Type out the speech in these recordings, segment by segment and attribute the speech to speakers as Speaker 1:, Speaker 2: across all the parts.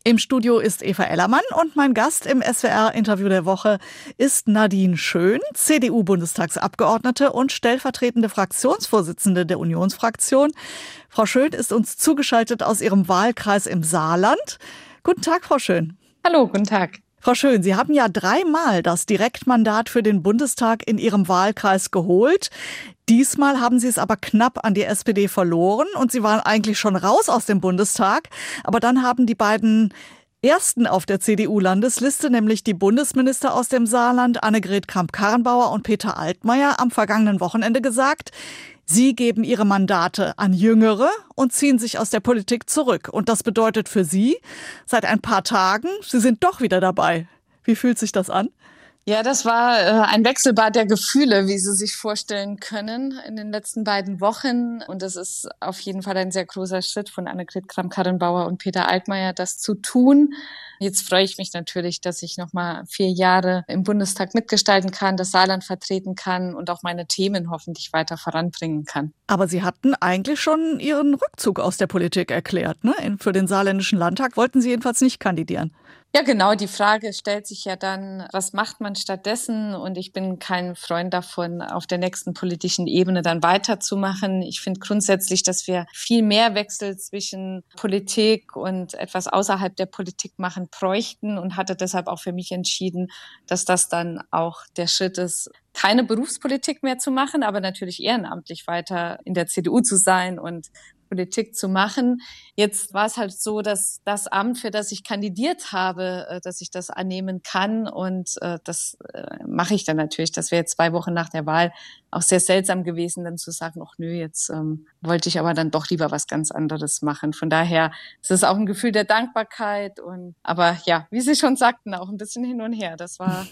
Speaker 1: Im Studio ist Eva Ellermann und mein Gast im SWR-Interview der Woche ist Nadine Schön, CDU-Bundestagsabgeordnete und stellvertretende Fraktionsvorsitzende der Unionsfraktion. Frau Schön ist uns zugeschaltet aus ihrem Wahlkreis im Saarland. Guten Tag, Frau Schön.
Speaker 2: Hallo, guten Tag.
Speaker 1: Frau Schön, Sie haben ja 3-mal das Direktmandat für den Bundestag in Ihrem Wahlkreis geholt. Diesmal haben Sie es aber knapp an die SPD verloren und Sie waren eigentlich schon raus aus dem Bundestag. Aber dann haben die beiden Ersten auf der CDU-Landesliste, nämlich die Bundesminister aus dem Saarland, Annegret Kramp-Karrenbauer und Peter Altmaier, am vergangenen Wochenende gesagt, sie geben ihre Mandate an Jüngere und ziehen sich aus der Politik zurück. Und das bedeutet für Sie, seit ein paar Tagen, Sie sind doch wieder dabei. Wie fühlt sich das an?
Speaker 2: Ja, das war ein Wechselbad der Gefühle, wie Sie sich vorstellen können, in den letzten beiden Wochen. Und das ist auf jeden Fall ein sehr großer Schritt von Annegret Kramp-Karrenbauer und Peter Altmaier, das zu tun. Jetzt freue ich mich natürlich, dass ich noch mal 4 Jahre im Bundestag mitgestalten kann, das Saarland vertreten kann und auch meine Themen hoffentlich weiter voranbringen kann.
Speaker 1: Aber Sie hatten eigentlich schon Ihren Rückzug aus der Politik erklärt, ne? Für den Saarländischen Landtag wollten Sie jedenfalls nicht kandidieren.
Speaker 2: Ja, genau. Die Frage stellt sich ja dann, was macht man stattdessen? Und ich bin kein Freund davon, auf der nächsten politischen Ebene dann weiterzumachen. Ich finde grundsätzlich, dass wir viel mehr Wechsel zwischen Politik und etwas außerhalb der Politik machen bräuchten und hatte deshalb auch für mich entschieden, dass das dann auch der Schritt ist, keine Berufspolitik mehr zu machen, aber natürlich ehrenamtlich weiter in der CDU zu sein und Politik zu machen. Jetzt war es halt so, dass das Amt, für das ich kandidiert habe, dass ich das annehmen kann und das mache ich dann natürlich. Das wäre jetzt 2 Wochen nach der Wahl auch sehr seltsam gewesen, dann zu sagen, ach nö, jetzt wollte ich aber dann doch lieber was ganz anderes machen. Von daher ist es auch ein Gefühl der Dankbarkeit aber ja, wie Sie schon sagten, auch ein bisschen hin und her. Das war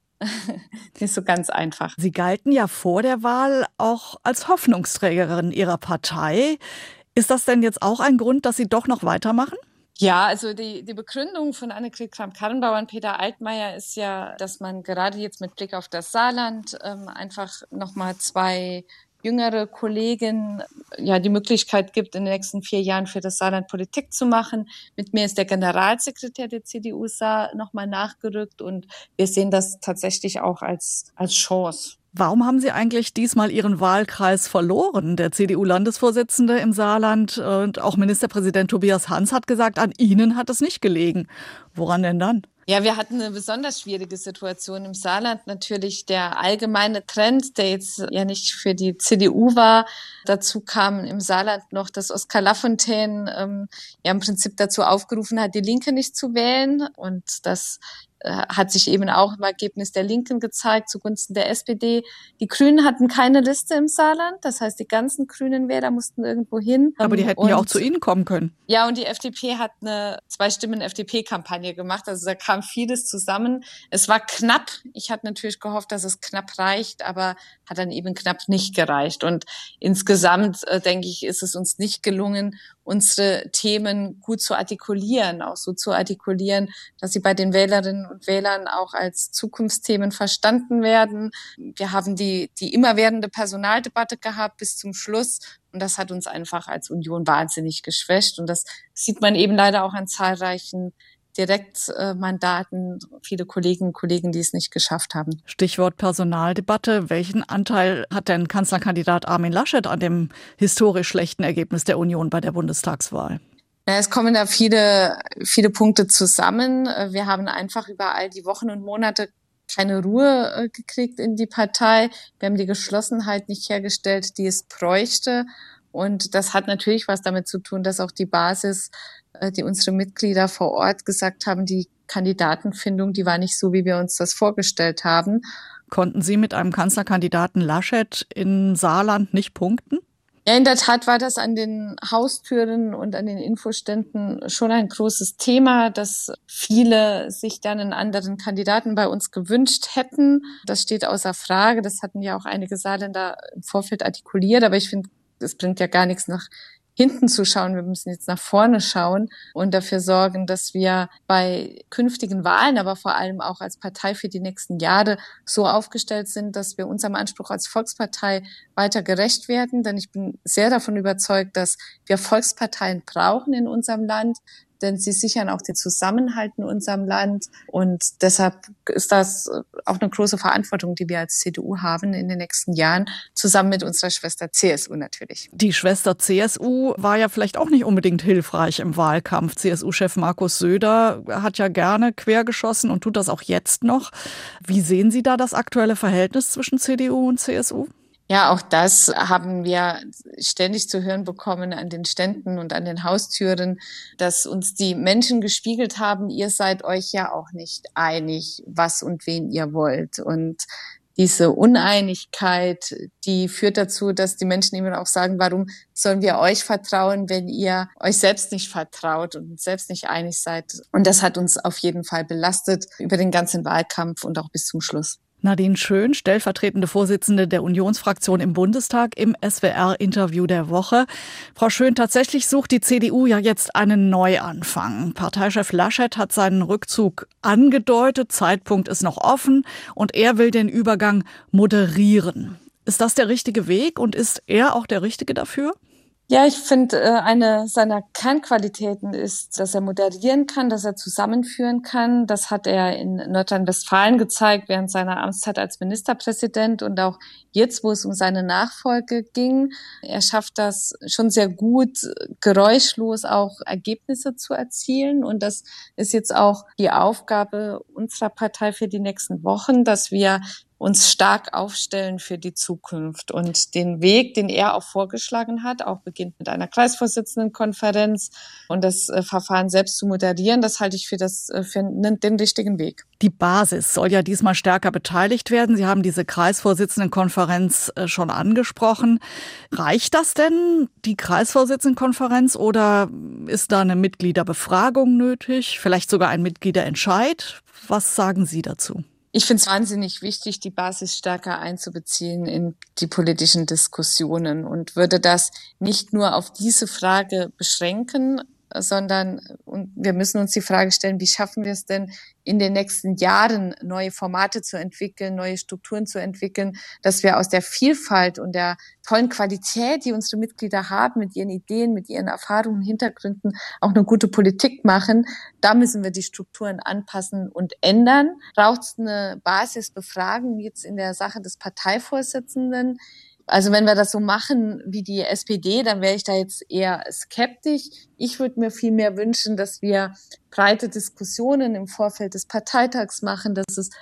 Speaker 2: nicht so ganz einfach.
Speaker 1: Sie galten ja vor der Wahl auch als Hoffnungsträgerin Ihrer Partei. Ist das denn jetzt auch ein Grund, dass Sie doch noch weitermachen?
Speaker 2: Ja, also die Begründung von Annegret Kramp-Karrenbauer und Peter Altmaier ist ja, dass man gerade jetzt mit Blick auf das Saarland einfach nochmal 2 jüngere Kollegen ja die Möglichkeit gibt, in den nächsten 4 Jahren für das Saarland Politik zu machen. Mit mir ist der Generalsekretär der CDU Saar nochmal nachgerückt und wir sehen das tatsächlich auch als Chance.
Speaker 1: Warum haben Sie eigentlich diesmal Ihren Wahlkreis verloren? Der CDU-Landesvorsitzende im Saarland und auch Ministerpräsident Tobias Hans hat gesagt, an Ihnen hat es nicht gelegen. Woran denn dann?
Speaker 2: Ja, wir hatten eine besonders schwierige Situation im Saarland. Natürlich der allgemeine Trend, der jetzt ja nicht für die CDU war. Dazu kam im Saarland noch, dass Oskar Lafontaine ja im Prinzip dazu aufgerufen hat, die Linke nicht zu wählen. Und das hat sich eben auch im Ergebnis der Linken gezeigt, zugunsten der SPD. Die Grünen hatten keine Liste im Saarland. Das heißt, die ganzen grünen Wähler mussten irgendwo hin.
Speaker 1: Aber die hätten ja auch zu Ihnen kommen können.
Speaker 2: Ja, und die FDP hat eine 2-Stimmen-FDP-Kampagne gemacht. Also da kam vieles zusammen. Es war knapp. Ich hatte natürlich gehofft, dass es knapp reicht, aber hat dann eben knapp nicht gereicht. Und insgesamt, denke ich, ist es uns nicht gelungen, unsere Themen gut zu artikulieren, auch so zu artikulieren, dass sie bei den Wählerinnen und Wählern auch als Zukunftsthemen verstanden werden. Wir haben die immerwährende Personaldebatte gehabt bis zum Schluss. Und das hat uns einfach als Union wahnsinnig geschwächt. Und das sieht man eben leider auch an zahlreichen Direktmandaten, viele Kolleginnen und Kollegen, die es nicht geschafft haben.
Speaker 1: Stichwort Personaldebatte. Welchen Anteil hat denn Kanzlerkandidat Armin Laschet an dem historisch schlechten Ergebnis der Union bei der Bundestagswahl?
Speaker 2: Ja, es kommen da viele Punkte zusammen. Wir haben einfach über all die Wochen und Monate keine Ruhe gekriegt in die Partei. Wir haben die Geschlossenheit nicht hergestellt, die es bräuchte. Und das hat natürlich was damit zu tun, dass auch die Basis, die unsere Mitglieder vor Ort gesagt haben, die Kandidatenfindung, die war nicht so, wie wir uns das vorgestellt haben.
Speaker 1: Konnten Sie mit einem Kanzlerkandidaten Laschet in Saarland nicht punkten?
Speaker 2: Ja, in der Tat war das an den Haustüren und an den Infoständen schon ein großes Thema, dass viele sich dann einen anderen Kandidaten bei uns gewünscht hätten. Das steht außer Frage. Das hatten ja auch einige Saarländer im Vorfeld artikuliert. Aber ich finde, es bringt ja gar nichts, nach hinten zu schauen. Wir müssen jetzt nach vorne schauen und dafür sorgen, dass wir bei künftigen Wahlen, aber vor allem auch als Partei für die nächsten Jahre so aufgestellt sind, dass wir unserem Anspruch als Volkspartei weiter gerecht werden. Denn ich bin sehr davon überzeugt, dass wir Volksparteien brauchen in unserem Land. denn sie sichern auch den Zusammenhalt in unserem Land. Und deshalb ist das auch eine große Verantwortung, die wir als CDU haben in den nächsten Jahren, zusammen mit unserer Schwester CSU natürlich.
Speaker 1: Die Schwester CSU war ja vielleicht auch nicht unbedingt hilfreich im Wahlkampf. CSU-Chef Markus Söder hat ja gerne quergeschossen und tut das auch jetzt noch. Wie sehen Sie da das aktuelle Verhältnis zwischen CDU und CSU?
Speaker 2: Ja, auch das haben wir ständig zu hören bekommen an den Ständen und an den Haustüren, dass uns die Menschen gespiegelt haben, ihr seid euch ja auch nicht einig, was und wen ihr wollt. Und diese Uneinigkeit, die führt dazu, dass die Menschen immer auch sagen, warum sollen wir euch vertrauen, wenn ihr euch selbst nicht vertraut und selbst nicht einig seid. Und das hat uns auf jeden Fall belastet über den ganzen Wahlkampf und auch bis zum Schluss.
Speaker 1: Nadine Schön, stellvertretende Vorsitzende der Unionsfraktion im Bundestag, im SWR-Interview der Woche. Frau Schön, tatsächlich sucht die CDU ja jetzt einen Neuanfang. Parteichef Laschet hat seinen Rückzug angedeutet, Zeitpunkt ist noch offen und er will den Übergang moderieren. Ist das der richtige Weg und ist er auch der Richtige dafür?
Speaker 2: Ja, ich finde, eine seiner Kernqualitäten ist, dass er moderieren kann, dass er zusammenführen kann. Das hat er in Nordrhein-Westfalen gezeigt während seiner Amtszeit als Ministerpräsident und auch jetzt, wo es um seine Nachfolge ging. Er schafft das schon sehr gut, geräuschlos auch Ergebnisse zu erzielen. Und das ist jetzt auch die Aufgabe unserer Partei für die nächsten Wochen, dass wir uns stark aufstellen für die Zukunft. Und den Weg, den er auch vorgeschlagen hat, auch beginnt mit einer Kreisvorsitzendenkonferenz und das Verfahren selbst zu moderieren, das halte ich für den richtigen Weg.
Speaker 1: Die Basis soll ja diesmal stärker beteiligt werden. Sie haben diese Kreisvorsitzendenkonferenz schon angesprochen. Reicht das denn, die Kreisvorsitzendenkonferenz, oder ist da eine Mitgliederbefragung nötig? Vielleicht sogar ein Mitgliederentscheid? Was sagen Sie dazu?
Speaker 2: Ich finde es wahnsinnig wichtig, die Basis stärker einzubeziehen in die politischen Diskussionen und würde das nicht nur auf diese Frage beschränken, sondern und wir müssen uns die Frage stellen, wie schaffen wir es denn in den nächsten Jahren, neue Formate zu entwickeln, neue Strukturen zu entwickeln, dass wir aus der Vielfalt und der tollen Qualität, die unsere Mitglieder haben, mit ihren Ideen, mit ihren Erfahrungen, Hintergründen, auch eine gute Politik machen. Da müssen wir die Strukturen anpassen und ändern. Braucht es eine Basisbefragung jetzt in der Sache des Parteivorsitzenden? Also wenn wir das so machen wie die SPD, dann wäre ich da jetzt eher skeptisch. Ich würde mir viel mehr wünschen, dass wir breite Diskussionen im Vorfeld des Parteitags machen, dass es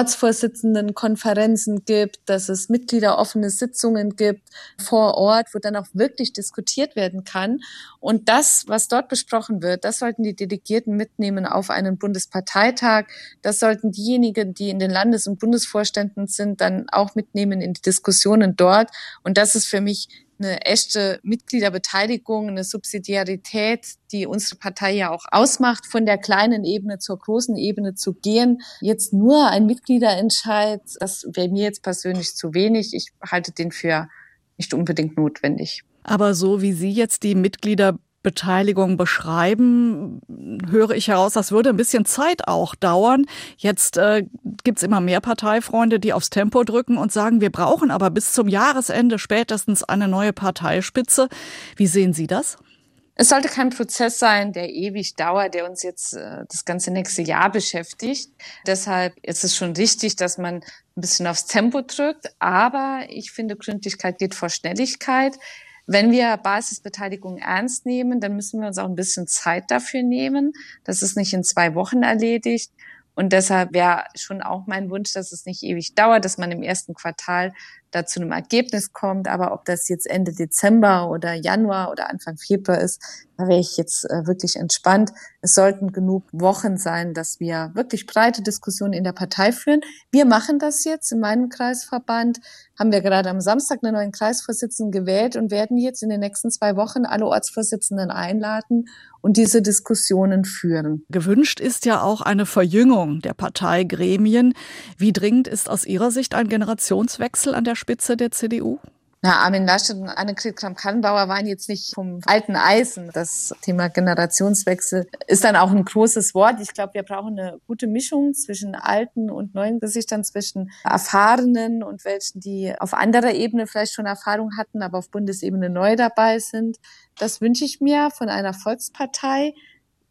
Speaker 2: Ortsvorsitzendenkonferenzen gibt, dass es mitgliederoffene Sitzungen gibt vor Ort, wo dann auch wirklich diskutiert werden kann. Und das, was dort besprochen wird, das sollten die Delegierten mitnehmen auf einen Bundesparteitag. Das sollten diejenigen, die in den Landes- und Bundesvorständen sind, dann auch mitnehmen in die Diskussionen dort. Und das ist für mich eine echte Mitgliederbeteiligung, eine Subsidiarität, die unsere Partei ja auch ausmacht, von der kleinen Ebene zur großen Ebene zu gehen. Jetzt nur ein Mitgliederentscheid, das wäre mir jetzt persönlich zu wenig. Ich halte den für nicht unbedingt notwendig.
Speaker 1: Aber so wie Sie jetzt die Mitgliederbeteiligung beschreiben, höre ich heraus, das würde ein bisschen Zeit auch dauern. Jetzt gibt's immer mehr Parteifreunde, die aufs Tempo drücken und sagen, wir brauchen aber bis zum Jahresende spätestens eine neue Parteispitze. Wie sehen Sie das?
Speaker 2: Es sollte kein Prozess sein, der ewig dauert, der uns jetzt das ganze nächste Jahr beschäftigt. Deshalb ist es schon richtig, dass man ein bisschen aufs Tempo drückt. Aber ich finde, Gründlichkeit geht vor Schnelligkeit. Wenn wir Basisbeteiligung ernst nehmen, dann müssen wir uns auch ein bisschen Zeit dafür nehmen. Das ist nicht in 2 Wochen erledigt. Und deshalb wäre schon auch mein Wunsch, dass es nicht ewig dauert, dass man im ersten Quartal da zu einem Ergebnis kommt. Aber ob das jetzt Ende Dezember oder Januar oder Anfang Februar ist, da wäre ich jetzt wirklich entspannt. Es sollten genug Wochen sein, dass wir wirklich breite Diskussionen in der Partei führen. Wir machen das jetzt in meinem Kreisverband. Haben wir gerade am Samstag einen neuen Kreisvorsitzenden gewählt und werden jetzt in den nächsten 2 Wochen alle Ortsvorsitzenden einladen und diese Diskussionen führen.
Speaker 1: Gewünscht ist ja auch eine Verjüngung der Parteigremien. Wie dringend ist aus Ihrer Sicht ein Generationswechsel an der Spitze der CDU?
Speaker 2: Armin Laschet und Annegret Kramp-Karrenbauer waren jetzt nicht vom alten Eisen. Das Thema Generationswechsel ist dann auch ein großes Wort. Ich glaube, wir brauchen eine gute Mischung zwischen alten und neuen Gesichtern, zwischen Erfahrenen und welchen, die auf anderer Ebene vielleicht schon Erfahrung hatten, aber auf Bundesebene neu dabei sind. Das wünsche ich mir von einer Volkspartei.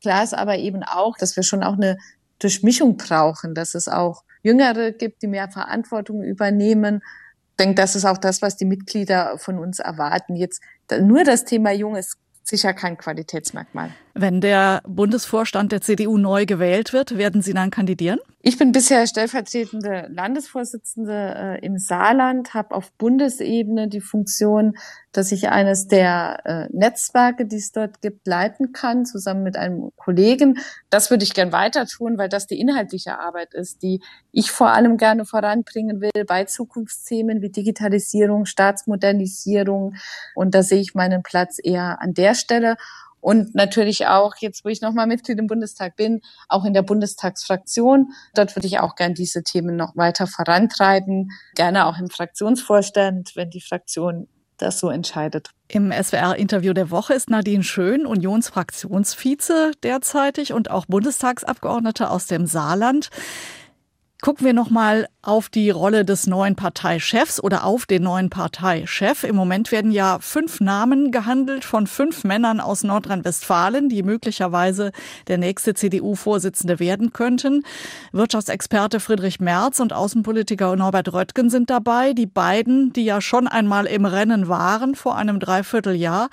Speaker 2: Klar ist aber eben auch, dass wir schon auch eine Durchmischung brauchen, dass es auch Jüngere gibt, die mehr Verantwortung übernehmen. Ich denke, das ist auch das, was die Mitglieder von uns erwarten. Jetzt nur das Thema Jung ist sicher kein Qualitätsmerkmal.
Speaker 1: Wenn der Bundesvorstand der CDU neu gewählt wird, werden Sie dann kandidieren?
Speaker 2: Ich bin bisher stellvertretende Landesvorsitzende im Saarland, habe auf Bundesebene die Funktion, dass ich eines der Netzwerke, die es dort gibt, leiten kann, zusammen mit einem Kollegen. Das würde ich gern weiter tun, weil das die inhaltliche Arbeit ist, die ich vor allem gerne voranbringen will bei Zukunftsthemen wie Digitalisierung, Staatsmodernisierung. Und da sehe ich meinen Platz eher an der Stelle. Und natürlich auch, jetzt wo ich nochmal Mitglied im Bundestag bin, auch in der Bundestagsfraktion. Dort würde ich auch gern diese Themen noch weiter vorantreiben. Gerne auch im Fraktionsvorstand, wenn die Fraktion das so entscheidet.
Speaker 1: Im SWR-Interview der Woche ist Nadine Schön, Unionsfraktionsvize derzeitig und auch Bundestagsabgeordnete aus dem Saarland. Gucken wir nochmal auf die Rolle des neuen Parteichefs oder auf den neuen Parteichef. Im Moment werden ja 5 Namen gehandelt von 5 Männern aus Nordrhein-Westfalen, die möglicherweise der nächste CDU-Vorsitzende werden könnten. Wirtschaftsexperte Friedrich Merz und Außenpolitiker Norbert Röttgen sind dabei. Die beiden, die ja schon einmal im Rennen waren vor einem Dreivierteljahr.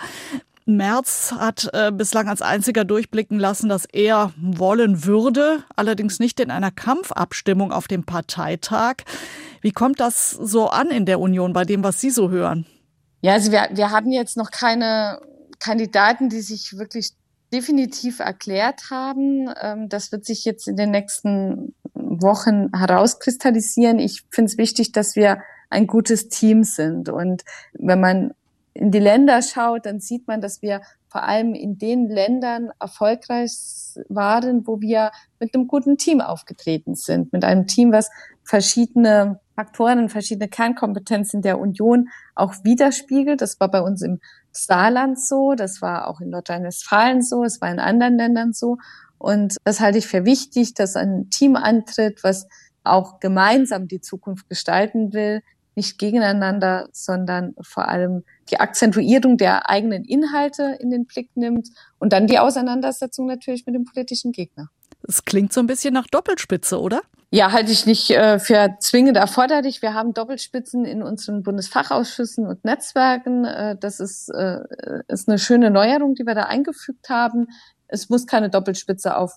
Speaker 1: Merz hat bislang als einziger durchblicken lassen, dass er wollen würde, allerdings nicht in einer Kampfabstimmung auf dem Parteitag. Wie kommt das so an in der Union bei dem, was Sie so hören?
Speaker 2: Ja, also wir haben jetzt noch keine Kandidaten, die sich wirklich definitiv erklärt haben. Das wird sich jetzt in den nächsten Wochen herauskristallisieren. Ich finde es wichtig, dass wir ein gutes Team sind. Und wenn man in die Länder schaut, dann sieht man, dass wir vor allem in den Ländern erfolgreich waren, wo wir mit einem guten Team aufgetreten sind. Mit einem Team, was verschiedene Faktoren, verschiedene Kernkompetenzen der Union auch widerspiegelt. Das war bei uns im Saarland so, das war auch in Nordrhein-Westfalen so, es war in anderen Ländern so. Und das halte ich für wichtig, dass ein Team antritt, was auch gemeinsam die Zukunft gestalten will, nicht gegeneinander, sondern vor allem die Akzentuierung der eigenen Inhalte in den Blick nimmt und dann die Auseinandersetzung natürlich mit dem politischen Gegner.
Speaker 1: Es klingt so ein bisschen nach Doppelspitze, oder?
Speaker 2: Ja, halte ich nicht für zwingend erforderlich. Wir haben Doppelspitzen in unseren Bundesfachausschüssen und Netzwerken. Das ist eine schöne Neuerung, die wir da eingefügt haben. Es muss keine Doppelspitze auf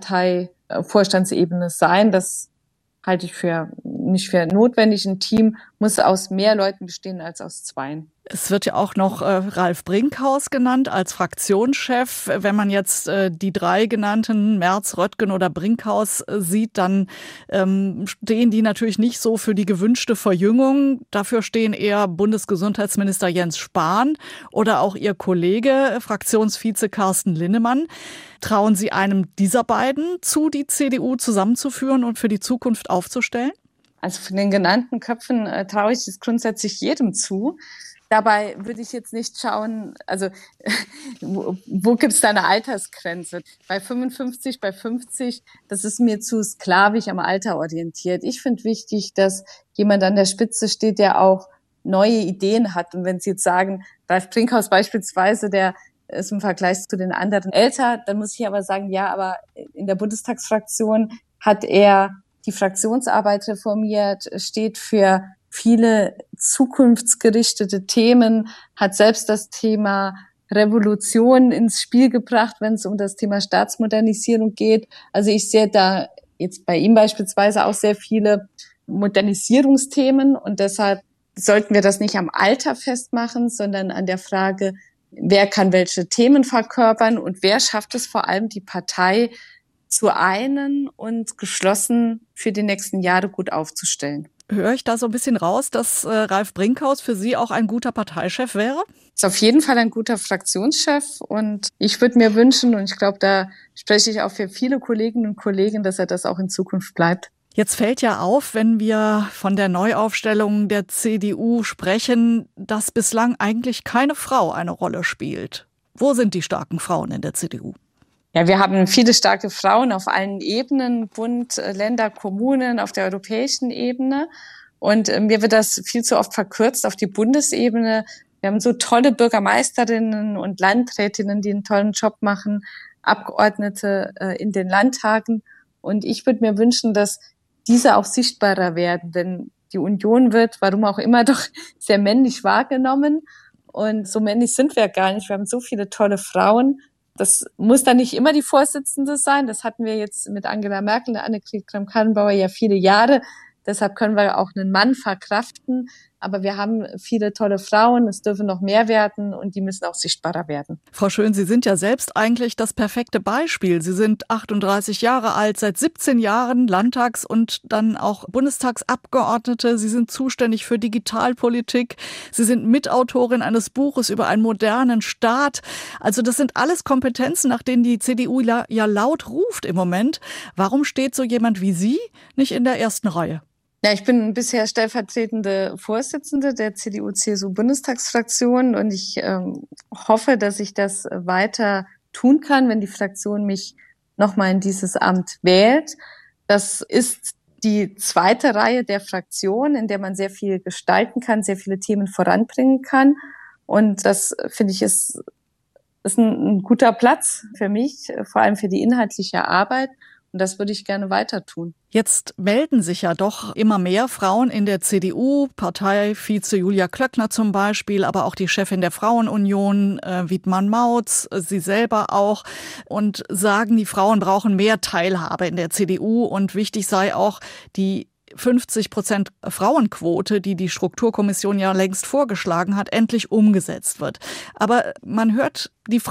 Speaker 2: Parteivorstandsebene sein. Das halte ich nicht für notwendig. Ein Team muss aus mehr Leuten bestehen als aus 2.
Speaker 1: Es wird ja auch noch Ralf Brinkhaus genannt als Fraktionschef. Wenn man jetzt die 3 genannten, Merz, Röttgen oder Brinkhaus, sieht, dann stehen die natürlich nicht so für die gewünschte Verjüngung. Dafür stehen eher Bundesgesundheitsminister Jens Spahn oder auch ihr Kollege, Fraktionsvize Carsten Linnemann. Trauen Sie einem dieser beiden zu, die CDU zusammenzuführen und für die Zukunft aufzustellen?
Speaker 2: Also von den genannten Köpfen traue ich es grundsätzlich jedem zu. Dabei würde ich jetzt nicht schauen, also wo gibt es da eine Altersgrenze? Bei 55, bei 50, das ist mir zu sklavisch am Alter orientiert. Ich finde wichtig, dass jemand an der Spitze steht, der auch neue Ideen hat. Und wenn Sie jetzt sagen, Ralf Brinkhaus beispielsweise, der ist im Vergleich zu den anderen älter, dann muss ich aber sagen, ja, aber in der Bundestagsfraktion hat er die Fraktionsarbeit reformiert, steht für viele zukunftsgerichtete Themen, hat selbst das Thema Revolution ins Spiel gebracht, wenn es um das Thema Staatsmodernisierung geht. Also ich sehe da jetzt bei ihm beispielsweise auch sehr viele Modernisierungsthemen und deshalb sollten wir das nicht am Alter festmachen, sondern an der Frage, wer kann welche Themen verkörpern und wer schafft es vor allem, die Partei zu einen und geschlossen für die nächsten Jahre gut aufzustellen.
Speaker 1: Höre ich da so ein bisschen raus, dass Ralf Brinkhaus für Sie auch ein guter Parteichef wäre?
Speaker 2: Ist auf jeden Fall ein guter Fraktionschef und ich würde mir wünschen, und ich glaube, da spreche ich auch für viele Kolleginnen und Kollegen, dass er das auch in Zukunft bleibt.
Speaker 1: Jetzt fällt ja auf, wenn wir von der Neuaufstellung der CDU sprechen, dass bislang eigentlich keine Frau eine Rolle spielt. Wo sind die starken Frauen in der CDU?
Speaker 2: Ja, wir haben viele starke Frauen auf allen Ebenen, Bund, Länder, Kommunen, auf der europäischen Ebene. Und mir wird das viel zu oft verkürzt auf die Bundesebene. Wir haben so tolle Bürgermeisterinnen und Landrätinnen, die einen tollen Job machen. Abgeordnete in den Landtagen. Und ich würde mir wünschen, dass diese auch sichtbarer werden, denn die Union wird, warum auch immer, doch sehr männlich wahrgenommen. Und so männlich sind wir gar nicht. Wir haben so viele tolle Frauen. Das muss dann nicht immer die Vorsitzende sein. Das hatten wir jetzt mit Angela Merkel und Annegret Kramp-Karrenbauer ja viele Jahre. Deshalb können wir auch einen Mann verkraften. Aber wir haben viele tolle Frauen, es dürfen noch mehr werden und die müssen auch sichtbarer werden.
Speaker 1: Frau Schön, Sie sind ja selbst eigentlich das perfekte Beispiel. Sie sind 38 Jahre alt, seit 17 Jahren Landtags- und dann auch Bundestagsabgeordnete. Sie sind zuständig für Digitalpolitik. Sie sind Mitautorin eines Buches über einen modernen Staat. Also das sind alles Kompetenzen, nach denen die CDU ja laut ruft im Moment. Warum steht so jemand wie Sie nicht in der ersten Reihe?
Speaker 2: Ja, ich bin bisher stellvertretende Vorsitzende der CDU-CSU-Bundestagsfraktion und ich hoffe, dass ich das weiter tun kann, wenn die Fraktion mich nochmal in dieses Amt wählt. Das ist die zweite Reihe der Fraktion, in der man sehr viel gestalten kann, sehr viele Themen voranbringen kann. Und das, finde ich, ist ein guter Platz für mich, vor allem für die inhaltliche Arbeit. Und das würde ich gerne weiter tun.
Speaker 1: Jetzt melden sich ja doch immer mehr Frauen in der CDU, Parteivize Julia Klöckner zum Beispiel, aber auch die Chefin der Frauenunion, Wiedmann Mautz, sie selber auch, und sagen, die Frauen brauchen mehr Teilhabe in der CDU und wichtig sei auch die 50% Frauenquote, die die Strukturkommission ja längst vorgeschlagen hat, endlich umgesetzt wird. Aber man hört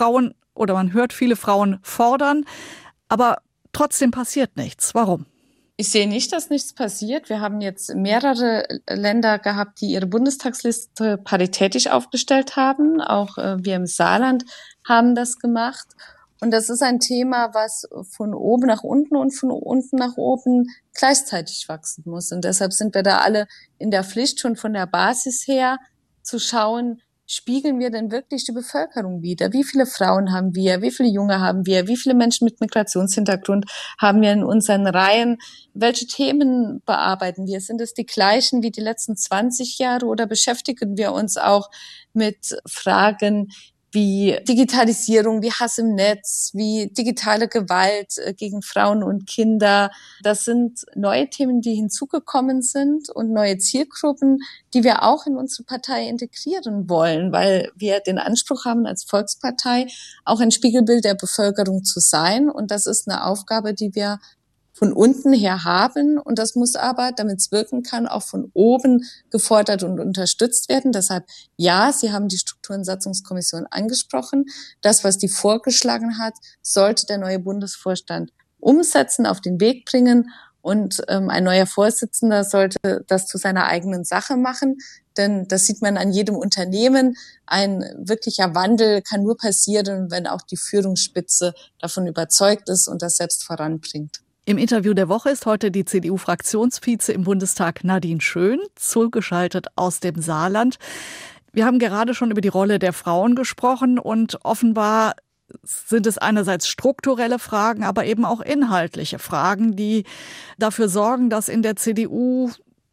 Speaker 1: viele Frauen fordern, aber trotzdem passiert nichts. Warum?
Speaker 2: Ich sehe nicht, dass nichts passiert. Wir haben jetzt mehrere Länder gehabt, die ihre Bundestagsliste paritätisch aufgestellt haben. Auch wir im Saarland haben das gemacht. Und das ist ein Thema, was von oben nach unten und von unten nach oben gleichzeitig wachsen muss. Und deshalb sind wir da alle in der Pflicht, schon von der Basis her zu schauen, spiegeln wir denn wirklich die Bevölkerung wider? Wie viele Frauen haben wir? Wie viele Junge haben wir? Wie viele Menschen mit Migrationshintergrund haben wir in unseren Reihen? Welche Themen bearbeiten wir? Sind es die gleichen wie die letzten 20 Jahre oder beschäftigen wir uns auch mit Fragen wie Digitalisierung, wie Hass im Netz, wie digitale Gewalt gegen Frauen und Kinder? Das sind neue Themen, die hinzugekommen sind und neue Zielgruppen, die wir auch in unsere Partei integrieren wollen, weil wir den Anspruch haben, als Volkspartei auch ein Spiegelbild der Bevölkerung zu sein. Und das ist eine Aufgabe, die wir von unten her haben. Und das muss aber, damit es wirken kann, auch von oben gefordert und unterstützt werden. Deshalb, ja, Sie haben die Struktur- und Satzungskommission angesprochen. Das, was die vorgeschlagen hat, sollte der neue Bundesvorstand umsetzen, auf den Weg bringen. Und ein neuer Vorsitzender sollte das zu seiner eigenen Sache machen. Denn das sieht man an jedem Unternehmen. Ein wirklicher Wandel kann nur passieren, wenn auch die Führungsspitze davon überzeugt ist und das selbst voranbringt.
Speaker 1: Im Interview der Woche ist heute die CDU-Fraktionsvize im Bundestag Nadine Schön, zugeschaltet aus dem Saarland. Wir haben gerade schon über die Rolle der Frauen gesprochen und offenbar sind es einerseits strukturelle Fragen, aber eben auch inhaltliche Fragen, die dafür sorgen, dass in der CDU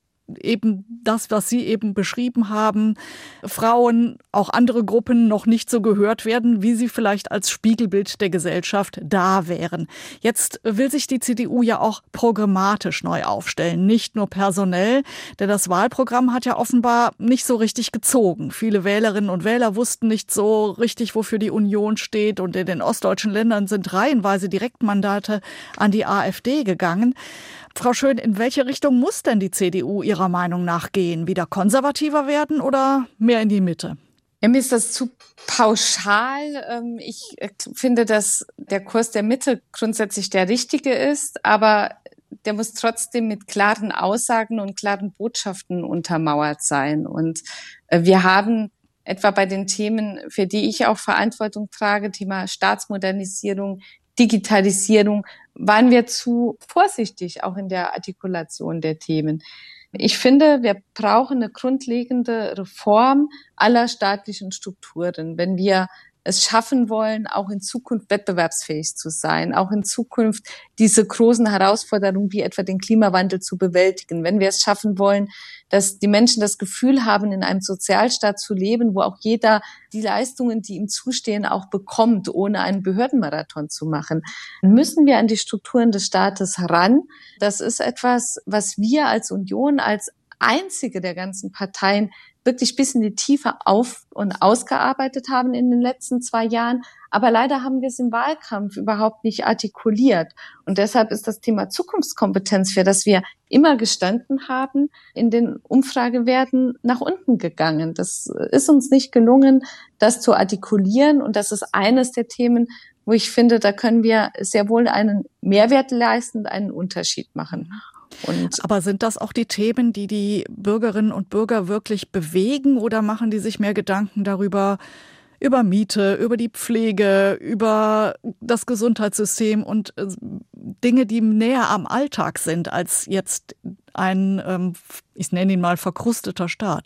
Speaker 1: eben das, was Sie eben beschrieben haben, Frauen, auch andere Gruppen noch nicht so gehört werden, wie sie vielleicht als Spiegelbild der Gesellschaft da wären. Jetzt will sich die CDU ja auch programmatisch neu aufstellen, nicht nur personell, denn das Wahlprogramm hat ja offenbar nicht so richtig gezogen. Viele Wählerinnen und Wähler wussten nicht so richtig, wofür die Union steht, und in den ostdeutschen Ländern sind reihenweise Direktmandate an die AfD gegangen. Frau Schön, in welche Richtung muss denn die CDU Ihrer Meinung nach gehen? Wieder konservativer werden oder mehr in die Mitte?
Speaker 2: Ja, mir ist das zu pauschal. Ich finde, dass der Kurs der Mitte grundsätzlich der richtige ist, aber der muss trotzdem mit klaren Aussagen und klaren Botschaften untermauert sein. Und wir haben etwa bei den Themen, für die ich auch Verantwortung trage, Thema Staatsmodernisierung, Digitalisierung, waren wir zu vorsichtig auch in der Artikulation der Themen. Ich finde, wir brauchen eine grundlegende Reform aller staatlichen Strukturen. Wenn wir es schaffen wollen, auch in Zukunft wettbewerbsfähig zu sein, auch in Zukunft diese großen Herausforderungen wie etwa den Klimawandel zu bewältigen. Wenn wir es schaffen wollen, dass die Menschen das Gefühl haben, in einem Sozialstaat zu leben, wo auch jeder die Leistungen, die ihm zustehen, auch bekommt, ohne einen Behördenmarathon zu machen, müssen wir an die Strukturen des Staates ran. Das ist etwas, was wir als Union, als einzige der ganzen Parteien wirklich bis in die Tiefe auf- und ausgearbeitet haben in den letzten 2 Jahren. Aber leider haben wir es im Wahlkampf überhaupt nicht artikuliert. Und deshalb ist das Thema Zukunftskompetenz, für das wir immer gestanden haben, in den Umfragewerten nach unten gegangen. Das ist uns nicht gelungen, das zu artikulieren. Und das ist eines der Themen, wo ich finde, da können wir sehr wohl einen Mehrwert leisten und einen Unterschied machen.
Speaker 1: Aber sind das auch die Themen, die die Bürgerinnen und Bürger wirklich bewegen, oder machen die sich mehr Gedanken darüber, über Miete, über die Pflege, über das Gesundheitssystem und Dinge, die näher am Alltag sind als jetzt ein, ich nenne ihn mal, verkrusteter Staat?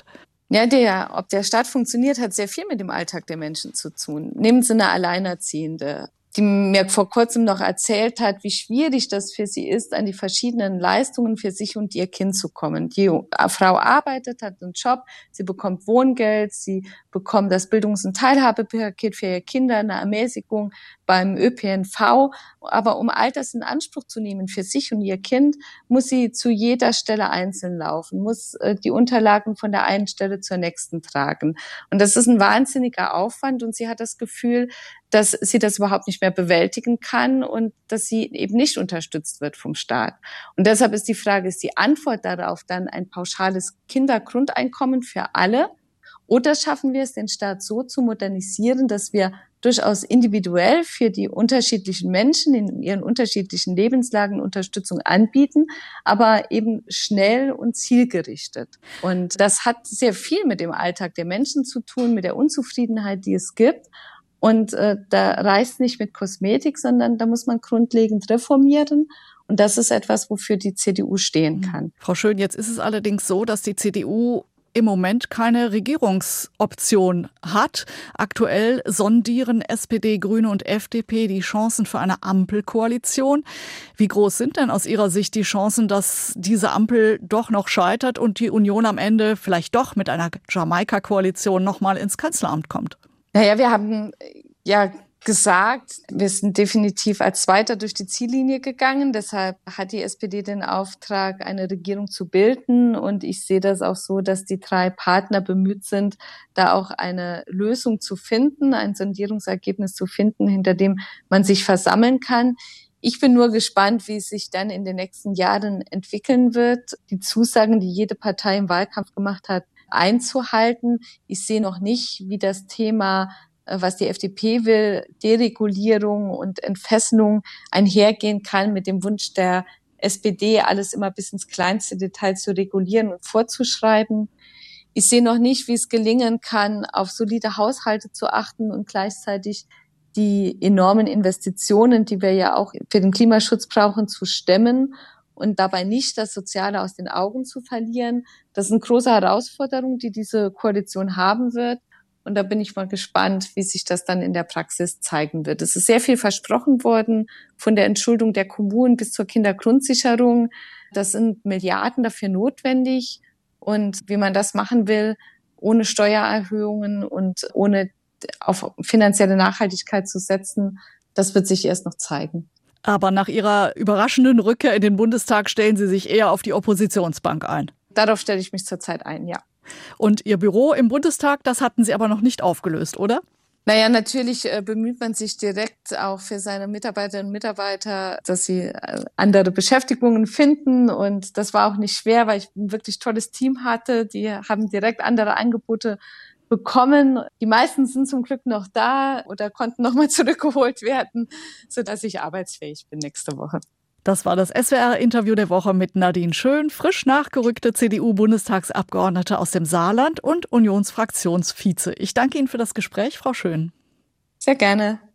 Speaker 2: Ja, ob der Staat funktioniert, hat sehr viel mit dem Alltag der Menschen zu tun. Nehmen Sie eine Alleinerziehende, die mir vor kurzem noch erzählt hat, wie schwierig das für sie ist, an die verschiedenen Leistungen für sich und ihr Kind zu kommen. Die Frau arbeitet, hat einen Job, sie bekommt Wohngeld, sie bekommt das Bildungs- und Teilhabepaket für ihre Kinder, eine Ermäßigung beim ÖPNV. Aber um all das in Anspruch zu nehmen für sich und ihr Kind, muss sie zu jeder Stelle einzeln laufen, muss die Unterlagen von der einen Stelle zur nächsten tragen. Und das ist ein wahnsinniger Aufwand, und sie hat das Gefühl, dass sie das überhaupt nicht mehr bewältigen kann und dass sie eben nicht unterstützt wird vom Staat. Und deshalb ist die Frage, ist die Antwort darauf dann ein pauschales Kindergrundeinkommen für alle? Oder schaffen wir es, den Staat so zu modernisieren, dass wir durchaus individuell für die unterschiedlichen Menschen in ihren unterschiedlichen Lebenslagen Unterstützung anbieten, aber eben schnell und zielgerichtet. Und das hat sehr viel mit dem Alltag der Menschen zu tun, mit der Unzufriedenheit, die es gibt. Und da reicht nicht mit Kosmetik, sondern da muss man grundlegend reformieren. Und das ist etwas, wofür die CDU stehen kann.
Speaker 1: Frau Schön, jetzt ist es allerdings so, dass die CDU im Moment keine Regierungsoption hat. Aktuell sondieren SPD, Grüne und FDP die Chancen für eine Ampelkoalition. Wie groß sind denn aus Ihrer Sicht die Chancen, dass diese Ampel doch noch scheitert und die Union am Ende vielleicht doch mit einer Jamaika-Koalition nochmal ins Kanzleramt kommt?
Speaker 2: Naja, wir haben ja gesagt, wir sind definitiv als Zweiter durch die Ziellinie gegangen. Deshalb hat die SPD den Auftrag, eine Regierung zu bilden. Und ich sehe das auch so, dass die 3 Partner bemüht sind, da auch eine Lösung zu finden, ein Sondierungsergebnis zu finden, hinter dem man sich versammeln kann. Ich bin nur gespannt, wie es sich dann in den nächsten Jahren entwickeln wird. Die Zusagen, die jede Partei im Wahlkampf gemacht hat, einzuhalten. Ich sehe noch nicht, wie das Thema, was die FDP will, Deregulierung und Entfesselung, einhergehen kann mit dem Wunsch der SPD, alles immer bis ins kleinste Detail zu regulieren und vorzuschreiben. Ich sehe noch nicht, wie es gelingen kann, auf solide Haushalte zu achten und gleichzeitig die enormen Investitionen, die wir ja auch für den Klimaschutz brauchen, zu stemmen und dabei nicht das Soziale aus den Augen zu verlieren. Das sind große Herausforderungen, die diese Koalition haben wird. Und da bin ich mal gespannt, wie sich das dann in der Praxis zeigen wird. Es ist sehr viel versprochen worden, von der Entschuldung der Kommunen bis zur Kindergrundsicherung. Das sind Milliarden dafür notwendig. Und wie man das machen will, ohne Steuererhöhungen und ohne auf finanzielle Nachhaltigkeit zu setzen, das wird sich erst noch zeigen.
Speaker 1: Aber nach Ihrer überraschenden Rückkehr in den Bundestag stellen Sie sich eher auf die Oppositionsbank ein.
Speaker 2: Darauf stelle ich mich zurzeit ein, ja.
Speaker 1: Und Ihr Büro im Bundestag, das hatten Sie aber noch nicht aufgelöst, oder?
Speaker 2: Naja, natürlich bemüht man sich direkt auch für seine Mitarbeiterinnen und Mitarbeiter, dass sie andere Beschäftigungen finden. Und das war auch nicht schwer, weil ich ein wirklich tolles Team hatte. Die haben direkt andere Angebote bekommen. Die meisten sind zum Glück noch da oder konnten nochmal zurückgeholt werden, sodass ich arbeitsfähig bin nächste Woche.
Speaker 1: Das war das SWR-Interview der Woche mit Nadine Schön, frisch nachgerückte CDU-Bundestagsabgeordnete aus dem Saarland und Unionsfraktionsvize. Ich danke Ihnen für das Gespräch, Frau Schön.
Speaker 2: Sehr gerne.